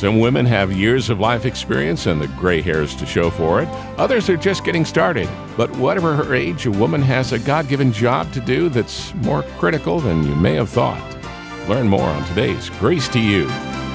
Some women have years of life experience and the gray hairs to show for it. Others are just getting started. But whatever her age, a woman has a God-given job to do that's more critical than you may have thought. Learn more on today's Grace to You.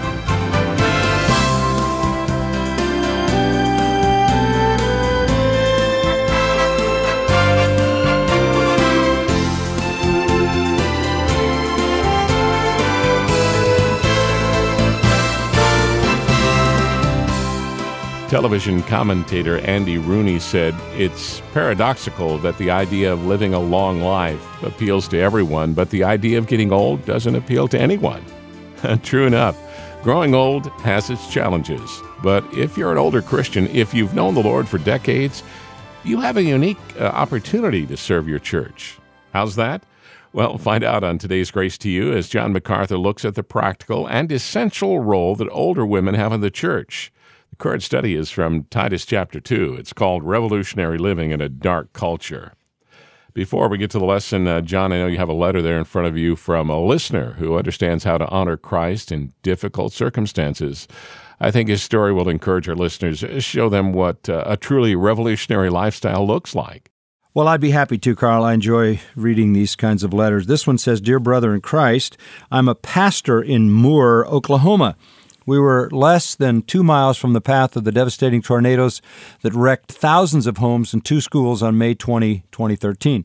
Television commentator Andy Rooney said, "It's paradoxical that the idea of living a long life appeals to everyone, but the idea of getting old doesn't appeal to anyone." True enough, growing old has its challenges. But if you're an older Christian, if you've known the Lord for decades, you have a unique opportunity to serve your church. How's that? Well, find out on today's Grace to You as John MacArthur looks at the practical and essential role that older women have in the church. The current study is from Titus chapter 2. It's called Revolutionary Living in a Dark Culture. Before we get to the lesson, John, I know you have a letter there in front of you from a listener who understands how to honor Christ in difficult circumstances. I think his story will encourage our listeners, show them what a truly revolutionary lifestyle looks like. Well, I'd be happy to, Carl. I enjoy reading these kinds of letters. This one says, "Dear brother in Christ, I'm a pastor in Moore, Oklahoma. We were less than 2 miles from the path of the devastating tornadoes that wrecked thousands of homes and 2 schools on May 20, 2013.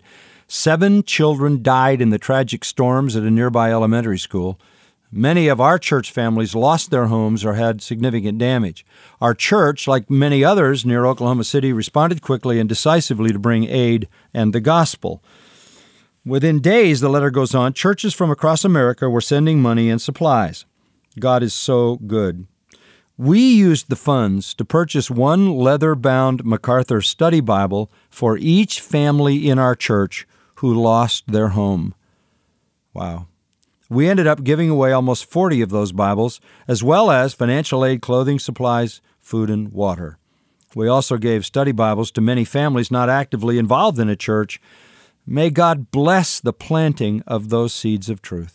7 children died in the tragic storms at a nearby elementary school. Many of our church families lost their homes or had significant damage. Our church, like many others near Oklahoma City, responded quickly and decisively to bring aid and the gospel. Within days," the letter goes on, "churches from across America were sending money and supplies. God is so good. We used the funds to purchase 1 leather-bound MacArthur Study Bible for each family in our church who lost their home." Wow. We ended up giving away almost 40 of those Bibles, as well as financial aid, clothing, supplies, food, and water. We also gave study Bibles to many families not actively involved in a church. May God bless the planting of those seeds of truth.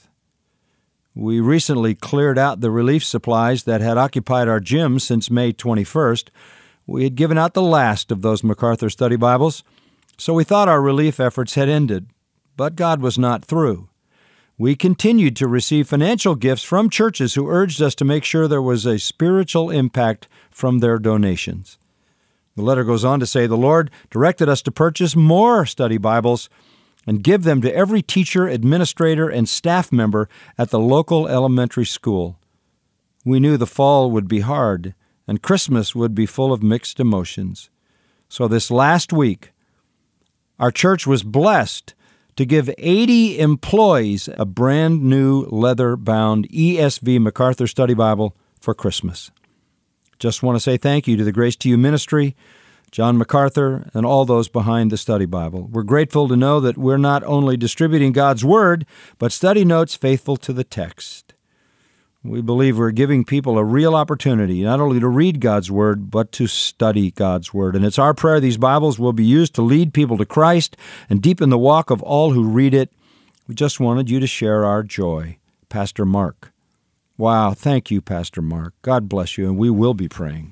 We recently cleared out the relief supplies that had occupied our gym since May 21st. We had given out the last of those MacArthur Study Bibles, so we thought our relief efforts had ended. But God was not through. We continued to receive financial gifts from churches who urged us to make sure there was a spiritual impact from their donations. The letter goes on to say, "The Lord directed us to purchase more study Bibles and give them to every teacher, administrator, and staff member at the local elementary school. We knew the fall would be hard, and Christmas would be full of mixed emotions. So this last week, our church was blessed to give 80 employees a brand new leather-bound ESV MacArthur Study Bible for Christmas. Just want to say thank you to the Grace to You ministry, John MacArthur, and all those behind the Study Bible. We're grateful to know that we're not only distributing God's Word, but study notes faithful to the text. We believe we're giving people a real opportunity not only to read God's Word, but to study God's Word. And it's our prayer these Bibles will be used to lead people to Christ and deepen the walk of all who read it. We just wanted you to share our joy. Pastor Mark." Wow, thank you, Pastor Mark. God bless you, and we will be praying.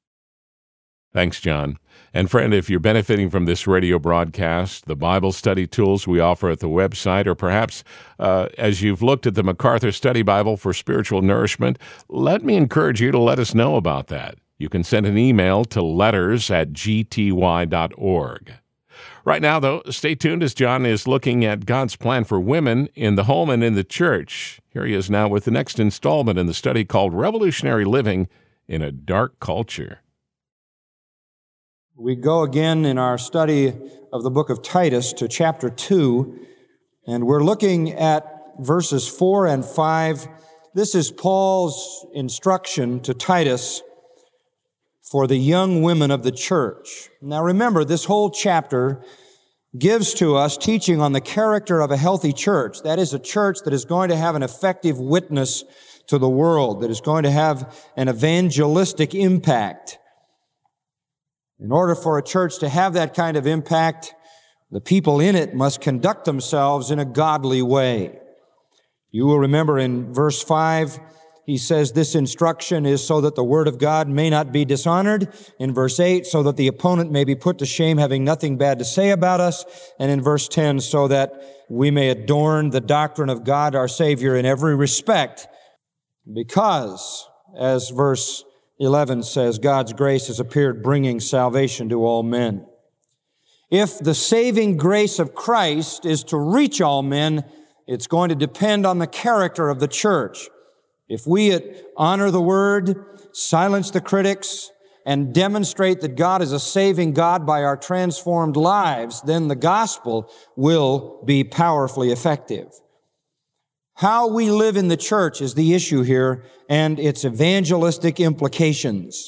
Thanks, John. And friend, if you're benefiting from this radio broadcast, the Bible study tools we offer at the website, or perhaps as you've looked at the MacArthur Study Bible for spiritual nourishment, let me encourage you to let us know about that. You can send an email to letters@gty.org. Right now, though, stay tuned as John is looking at God's plan for women in the home and in the church. Here he is now with the next installment in the study called Revolutionary Living in a Dark Culture. We go again in our study of the book of Titus to chapter 2, and we're looking at verses 4 and 5. This is Paul's instruction to Titus for the young women of the church. Now remember, this whole chapter gives to us teaching on the character of a healthy church. That is a church that is going to have an effective witness to the world, that is going to have an evangelistic impact. In order for a church to have that kind of impact, the people in it must conduct themselves in a godly way. You will remember in verse 5, he says this instruction is so that the word of God may not be dishonored. In verse 8, so that the opponent may be put to shame, having nothing bad to say about us. And in verse 10, so that we may adorn the doctrine of God our Savior in every respect, because, as verse 11 says, God's grace has appeared, bringing salvation to all men. If the saving grace of Christ is to reach all men, it's going to depend on the character of the church. If we honor the Word, silence the critics, and demonstrate that God is a saving God by our transformed lives, then the gospel will be powerfully effective. How we live in the church is the issue here, and its evangelistic implications.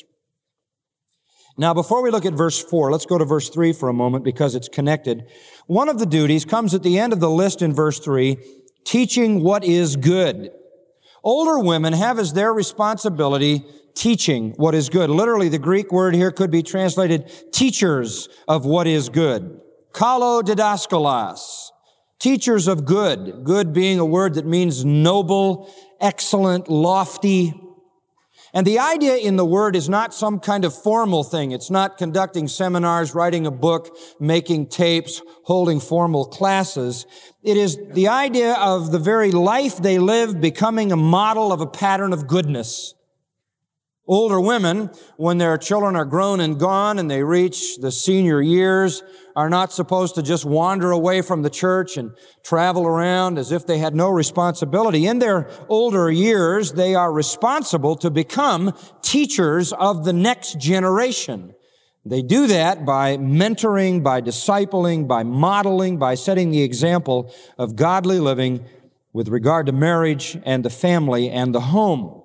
Now, before we look at verse 4, let's go to verse 3 for a moment because it's connected. One of the duties comes at the end of the list in verse 3, teaching what is good. Older women have as their responsibility teaching what is good. Literally, the Greek word here could be translated teachers of what is good. Kalodidaskalos, teachers of good. Good being a word that means noble, excellent, lofty. And the idea in the word is not some kind of formal thing. It's not conducting seminars, writing a book, making tapes, holding formal classes. It is the idea of the very life they live becoming a model of a pattern of goodness. Older women, when their children are grown and gone and they reach the senior years, are not supposed to just wander away from the church and travel around as if they had no responsibility. In their older years, they are responsible to become teachers of the next generation. They do that by mentoring, by discipling, by modeling, by setting the example of godly living with regard to marriage and the family and the home.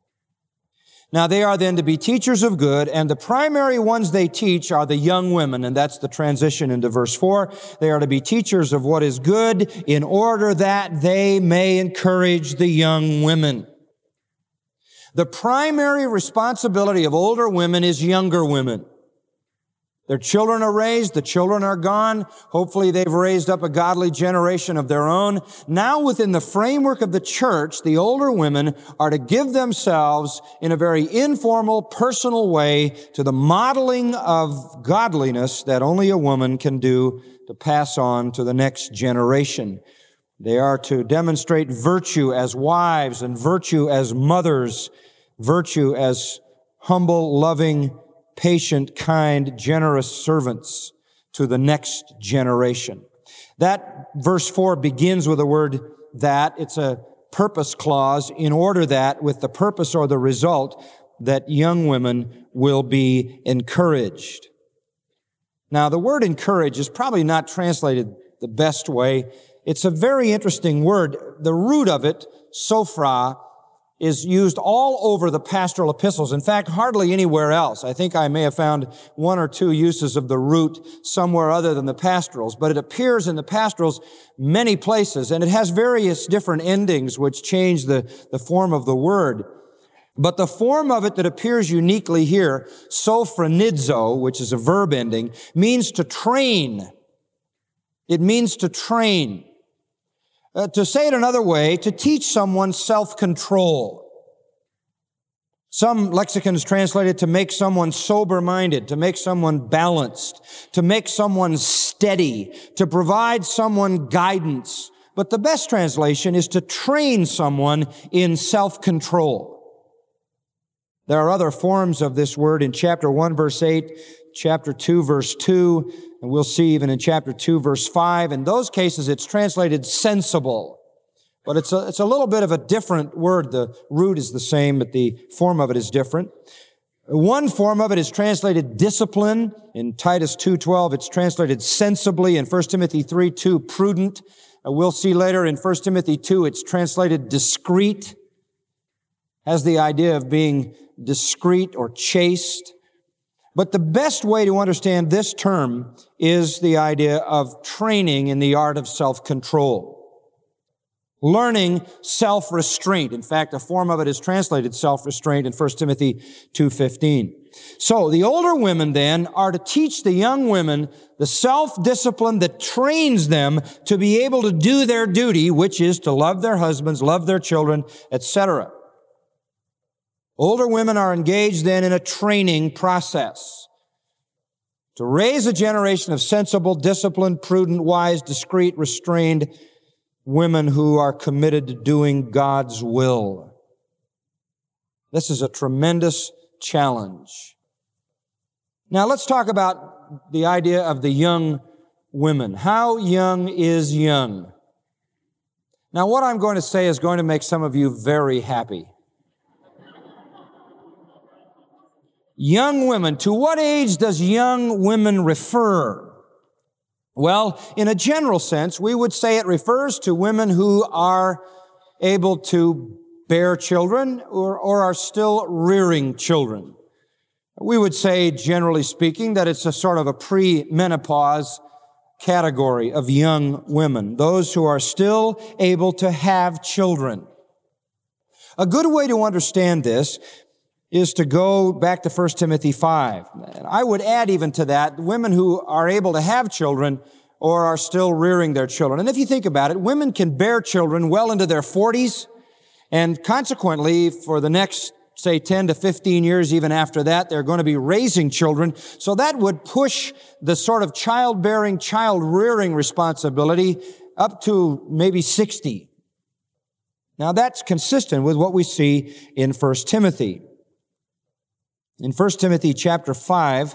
Now, they are then to be teachers of good, and the primary ones they teach are the young women, and that's the transition into verse 4. They are to be teachers of what is good in order that they may encourage the young women. The primary responsibility of older women is younger women. Their children are raised, the children are gone. Hopefully they've raised up a godly generation of their own. Now within the framework of the church, the older women are to give themselves in a very informal, personal way to the modeling of godliness that only a woman can do to pass on to the next generation. They are to demonstrate virtue as wives and virtue as mothers, virtue as humble, loving, patient, kind, generous servants to the next generation. That verse 4 begins with the word that. It's a purpose clause in order that, with the purpose or the result, that young women will be encouraged. Now, the word encourage is probably not translated the best way. It's a very interesting word. The root of it, sophra, is used all over the pastoral epistles. In fact, hardly anywhere else. I think I may have found one or two uses of the root somewhere other than the pastorals, but it appears in the pastorals many places, and it has various different endings which change the form of the word. But the form of it that appears uniquely here, sophronidzo, which is a verb ending, means to train. It means to train. To say it another way, to teach someone self-control. Some lexicons translate it to make someone sober-minded, to make someone balanced, to make someone steady, to provide someone guidance. But the best translation is to train someone in self-control. There are other forms of this word in chapter 1, verse 8, chapter 2, verse 2, and we'll see even in chapter 2, verse 5. In those cases, it's translated sensible. But it's a little bit of a different word. The root is the same, but the form of it is different. One form of it is translated discipline. In Titus 2:12, it's translated sensibly. In 1 Timothy 3:2, prudent. We'll see later in 1 Timothy 2, it's translated discreet. Has the idea of being discreet or chaste. But the best way to understand this term is the idea of training in the art of self-control. Learning self-restraint. In fact, a form of it is translated self-restraint in 1 Timothy 2:15. So the older women then are to teach the young women the self-discipline that trains them to be able to do their duty, which is to love their husbands, love their children, etc. Older women are engaged then in a training process to raise a generation of sensible, disciplined, prudent, wise, discreet, restrained women who are committed to doing God's will. This is a tremendous challenge. Now let's talk about the idea of the young women. How young is young? Now what I'm going to say is going to make some of you very happy. Young women. To what age does young women refer? Well, in a general sense, we would say it refers to women who are able to bear children or are still rearing children. We would say, generally speaking, that it's a sort of a pre-menopause category of young women, those who are still able to have children. A good way to understand this is to go back to 1 Timothy 5. And I would add even to that, women who are able to have children or are still rearing their children. And if you think about it, women can bear children well into their 40s, and consequently, for the next, say, 10 to 15 years, even after that, they're going to be raising children. So that would push the sort of childbearing, child-rearing responsibility up to maybe 60. Now that's consistent with what we see in 1 Timothy. In 1 Timothy chapter 5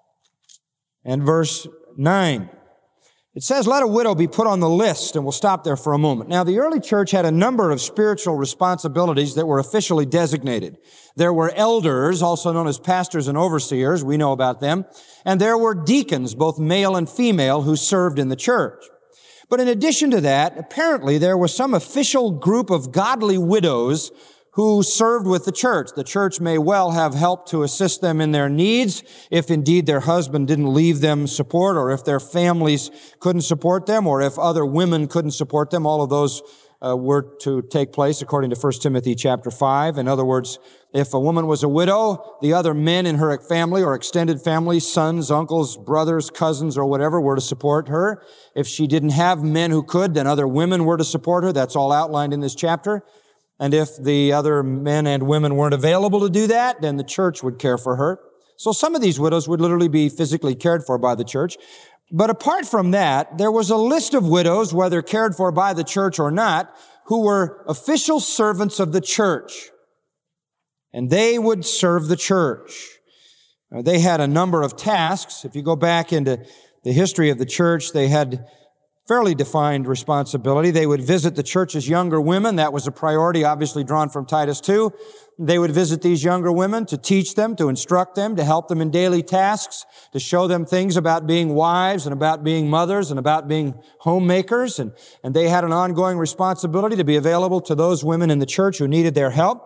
and verse 9, it says, "Let a widow be put on the list," and we'll stop there for a moment. Now, the early church had a number of spiritual responsibilities that were officially designated. There were elders, also known as pastors and overseers, we know about them, and there were deacons, both male and female, who served in the church. But in addition to that, apparently there was some official group of godly widows who served with the church. The church may well have helped to assist them in their needs if indeed their husband didn't leave them support, or if their families couldn't support them, or if other women couldn't support them. All of those were to take place according to 1 Timothy chapter 5. In other words, if a woman was a widow, the other men in her family or extended family, sons, uncles, brothers, cousins, or whatever, were to support her. If she didn't have men who could, then other women were to support her. That's all outlined in this chapter. And if the other men and women weren't available to do that, then the church would care for her. So some of these widows would literally be physically cared for by the church. But apart from that, there was a list of widows, whether cared for by the church or not, who were official servants of the church. And they would serve the church. They had a number of tasks. If you go back into the history of the church, they had fairly defined responsibility. They would visit the church's younger women. That was a priority, obviously drawn from Titus 2. They would visit these younger women to teach them, to instruct them, to help them in daily tasks, to show them things about being wives and about being mothers and about being homemakers. And they had an ongoing responsibility to be available to those women in the church who needed their help.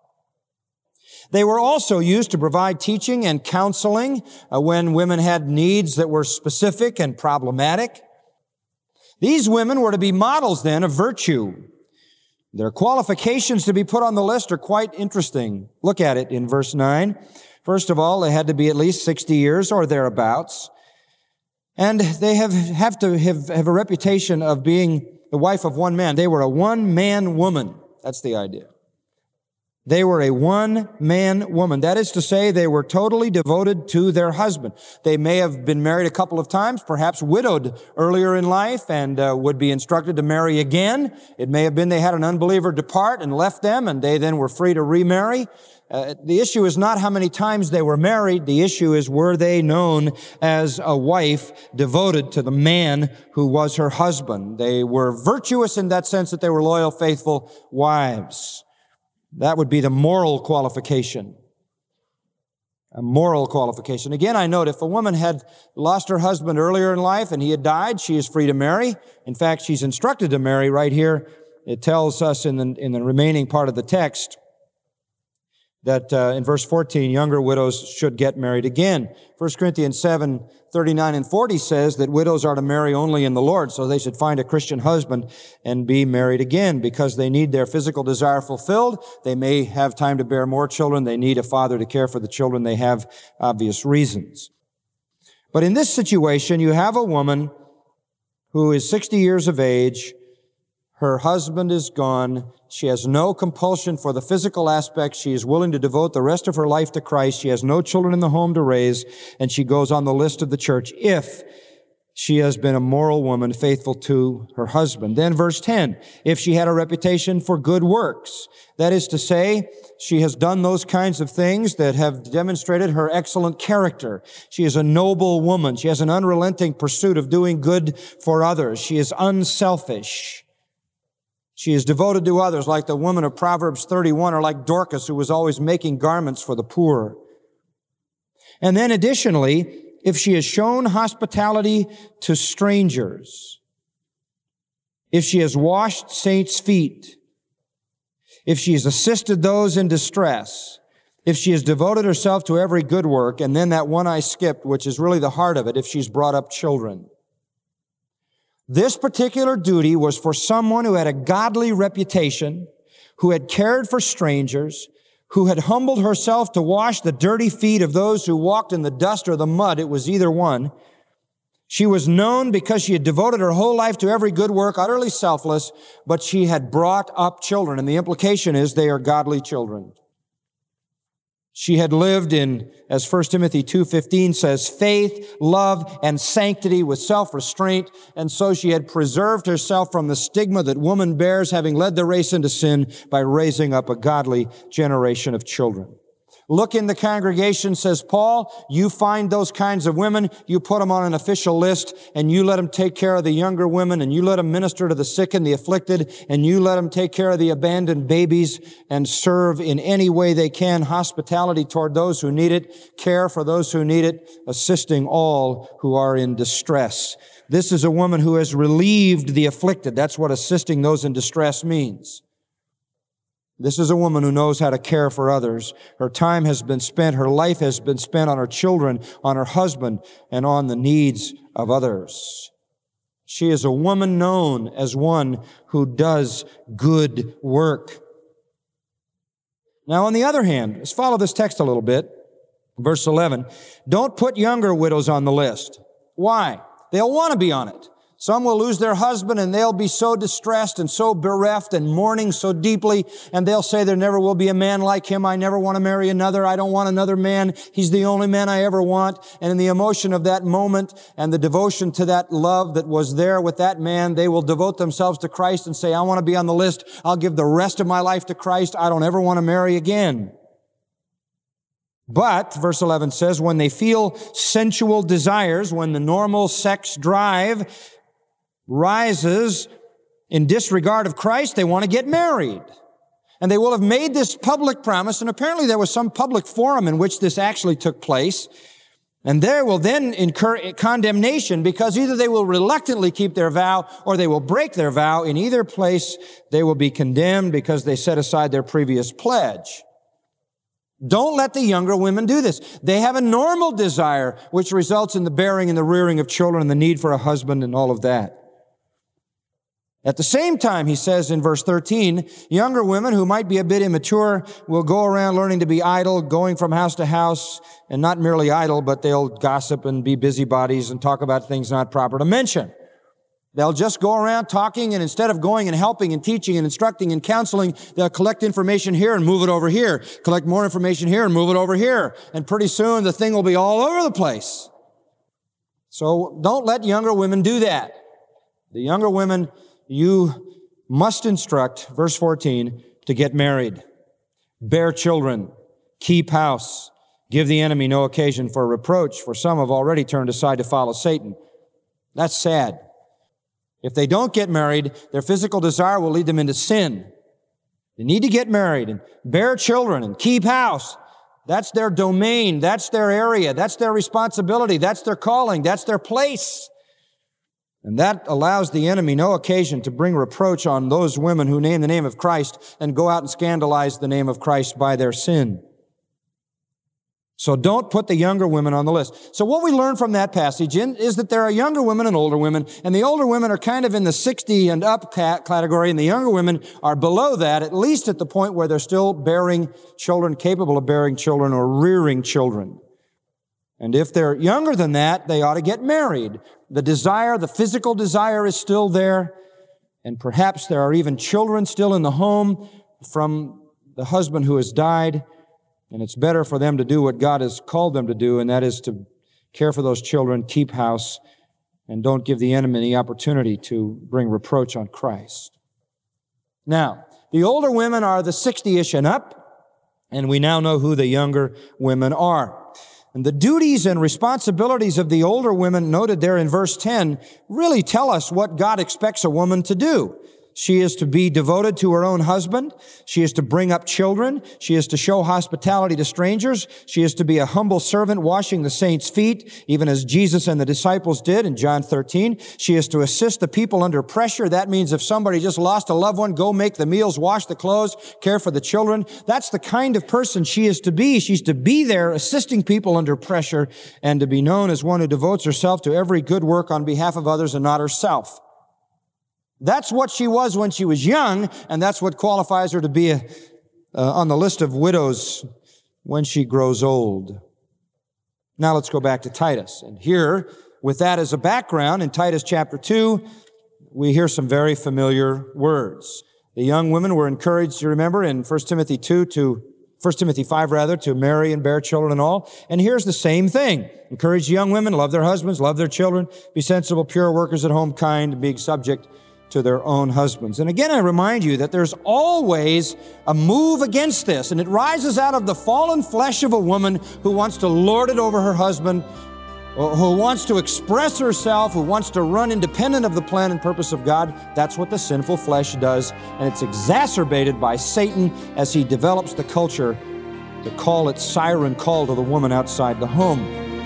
They were also used to provide teaching and counseling when women had needs that were specific and problematic. These women were to be models then of virtue. Their qualifications to be put on the list are quite interesting. Look at it in verse 9. First of all, they had to be at least 60 years or thereabouts. And they have to have a reputation of being the wife of one man. They were a one-man woman. That's the idea. They were a one-man woman. That is to say, they were totally devoted to their husband. They may have been married a couple of times, perhaps widowed earlier in life, and would be instructed to marry again. It may have been they had an unbeliever depart and left them, and they then were free to remarry. The issue is not how many times they were married. The issue is, were they known as a wife devoted to the man who was her husband? They were virtuous in that sense that they were loyal, faithful wives. That would be the moral qualification. A moral qualification. Again, I note if a woman had lost her husband earlier in life and he had died, she is free to marry. In fact, she's instructed to marry right here. It tells us in the remaining part of the text that in verse 14, younger widows should get married again. 1 Corinthians 7:39 and 40 says that widows are to marry only in the Lord, so they should find a Christian husband and be married again because they need their physical desire fulfilled. They may have time to bear more children. They need a father to care for the children. They have obvious reasons. But in this situation, you have a woman who is 60 years of age. Her husband is gone. She has no compulsion for the physical aspect. She is willing to devote the rest of her life to Christ. She has no children in the home to raise, and she goes on the list of the church if she has been a moral woman, faithful to her husband. Then verse 10, if she had a reputation for good works, that is to say, she has done those kinds of things that have demonstrated her excellent character. She is a noble woman. She has an unrelenting pursuit of doing good for others. She is unselfish. She is devoted to others, like the woman of Proverbs 31, or like Dorcas, who was always making garments for the poor. And then additionally, if she has shown hospitality to strangers, if she has washed saints' feet, if she has assisted those in distress, if she has devoted herself to every good work, and then that one I skipped, which is really the heart of it, if she's brought up children. This particular duty was for someone who had a godly reputation, who had cared for strangers, who had humbled herself to wash the dirty feet of those who walked in the dust or the mud. It was either one. She was known because she had devoted her whole life to every good work, utterly selfless, but she had brought up children. And the implication is they are godly children. She had lived in, as 1 Timothy 2:15 says, faith, love, and sanctity with self-restraint. And so she had preserved herself from the stigma that woman bears, having led the race into sin by raising up a godly generation of children. Look in the congregation, says Paul, you find those kinds of women, you put them on an official list, and you let them take care of the younger women, and you let them minister to the sick and the afflicted, and you let them take care of the abandoned babies and serve in any way they can, hospitality toward those who need it, care for those who need it, assisting all who are in distress. This is a woman who has relieved the afflicted. That's what assisting those in distress means. This is a woman who knows how to care for others. Her time has been spent, her life has been spent on her children, on her husband, and on the needs of others. She is a woman known as one who does good work. Now, on the other hand, let's follow this text a little bit. Verse 11, don't put younger widows on the list. Why? They'll want to be on it. Some will lose their husband and they'll be so distressed and so bereft and mourning so deeply, and they'll say there never will be a man like him. I never want to marry another. I don't want another man. He's the only man I ever want. And in the emotion of that moment and the devotion to that love that was there with that man, they will devote themselves to Christ and say, I want to be on the list. I'll give the rest of my life to Christ. I don't ever want to marry again. But, verse 11 says, when they feel sensual desires, when the normal sex drive rises in disregard of Christ, they want to get married. And they will have made this public promise, and apparently there was some public forum in which this actually took place. And they will then incur condemnation because either they will reluctantly keep their vow or they will break their vow. In either place, they will be condemned because they set aside their previous pledge. Don't let the younger women do this. They have a normal desire, which results in the bearing and the rearing of children and the need for a husband and all of that. At the same time, he says in verse 13, younger women who might be a bit immature will go around learning to be idle, going from house to house, and not merely idle, but they'll gossip and be busybodies and talk about things not proper to mention. They'll just go around talking, and instead of going and helping and teaching and instructing and counseling, they'll collect information here and move it over here, collect more information here and move it over here. And pretty soon the thing will be all over the place. So don't let younger women do that. The younger women you must instruct, verse 14, to get married, bear children, keep house, give the enemy no occasion for reproach, for some have already turned aside to follow Satan. That's sad. If they don't get married, their physical desire will lead them into sin. They need to get married and bear children and keep house. That's their domain. That's their area. That's their responsibility. That's their calling. That's their place. And that allows the enemy no occasion to bring reproach on those women who name the name of Christ and go out and scandalize the name of Christ by their sin. So don't put the younger women on the list. So what we learn from that passage is that there are younger women and older women, and the older women are kind of in the 60 and up category, and the younger women are below that, at least at the point where they're still bearing children, capable of bearing children or rearing children. And if they're younger than that, they ought to get married. The desire, the physical desire is still there, and perhaps there are even children still in the home from the husband who has died, and it's better for them to do what God has called them to do, and that is to care for those children, keep house, and don't give the enemy any opportunity to bring reproach on Christ. Now, the older women are the 60-ish and up, and we now know who the younger women are. And the duties and responsibilities of the older women noted there in verse 10 really tell us what God expects a woman to do. She is to be devoted to her own husband. She is to bring up children. She is to show hospitality to strangers. She is to be a humble servant washing the saints' feet, even as Jesus and the disciples did in John 13. She is to assist the people under pressure. That means if somebody just lost a loved one, go make the meals, wash the clothes, care for the children. That's the kind of person she is to be. She's to be there assisting people under pressure and to be known as one who devotes herself to every good work on behalf of others and not herself. That's what she was when she was young, and that's what qualifies her to be on the list of widows when she grows old. Now let's go back to Titus. And here, with that as a background, in Titus chapter 2, we hear some very familiar words. The young women were encouraged, you remember, in 1 Timothy 5, to marry and bear children and all. And here's the same thing. Encourage young women, love their husbands, love their children, be sensible, pure workers at home, kind, being subject to their own husbands. And again, I remind you that there's always a move against this, and it rises out of the fallen flesh of a woman who wants to lord it over her husband, or who wants to express herself, who wants to run independent of the plan and purpose of God. That's what the sinful flesh does, and it's exacerbated by Satan as he develops the culture to call its siren call to the woman outside the home.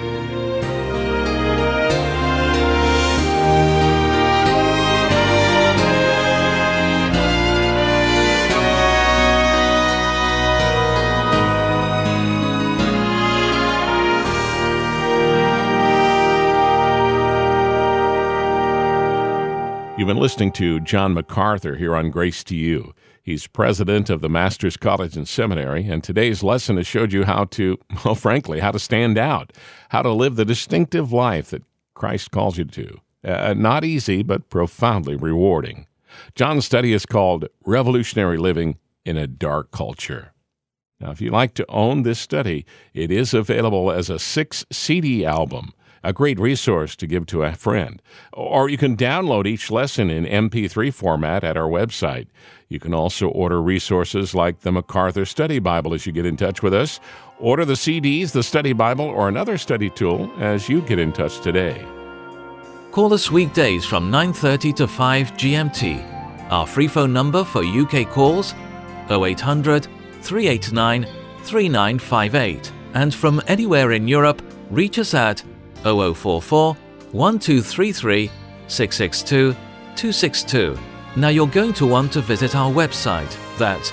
You've been listening to John MacArthur here on Grace to You. He's president of the Master's College and Seminary, and today's lesson has showed you how to stand out, how to live the distinctive life that Christ calls you to. Not easy, but profoundly rewarding. John's study is called Revolutionary Living in a Dark Culture. Now, if you'd like to own this study, it is available as a 6-CD album, a great resource to give to a friend. Or you can download each lesson in MP3 format at our website. You can also order resources like the MacArthur Study Bible as you get in touch with us. Order the CDs, the Study Bible, or another study tool as you get in touch today. Call us weekdays from 9:30 to 5 GMT. Our free phone number for UK calls, 0800 389 3958. And from anywhere in Europe, reach us at 0044 1233 662 262. Now you're going to want to visit our website. That's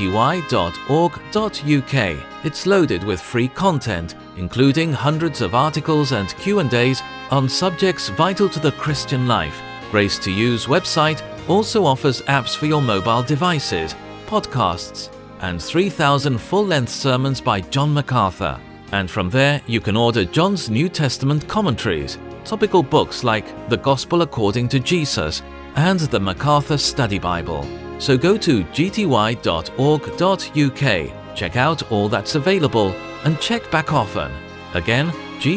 gty.org.uk. It's loaded with free content, including hundreds of articles and Q&As on subjects vital to the Christian life. Grace to You's website also offers apps for your mobile devices, podcasts, and 3,000 full-length sermons by John MacArthur. And from there, you can order John's New Testament commentaries, topical books like The Gospel According to Jesus and the MacArthur Study Bible. So go to gty.org.uk, check out all that's available, and check back often. Again,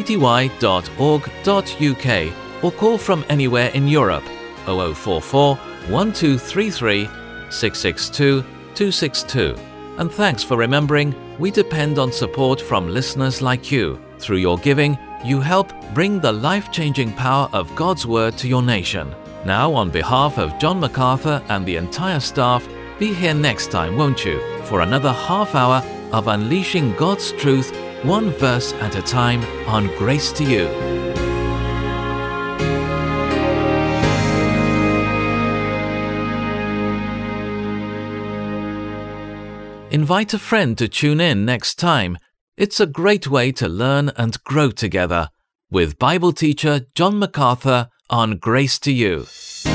gty.org.uk, or call from anywhere in Europe, 0044 1233 662 262. And thanks for remembering, we depend on support from listeners like you. Through your giving, you help bring the life-changing power of God's Word to your nation. Now, on behalf of John MacArthur and the entire staff, be here next time, won't you, for another half hour of unleashing God's truth, one verse at a time, on Grace to You. Invite a friend to tune in next time. It's a great way to learn and grow together with Bible teacher John MacArthur on Grace to You.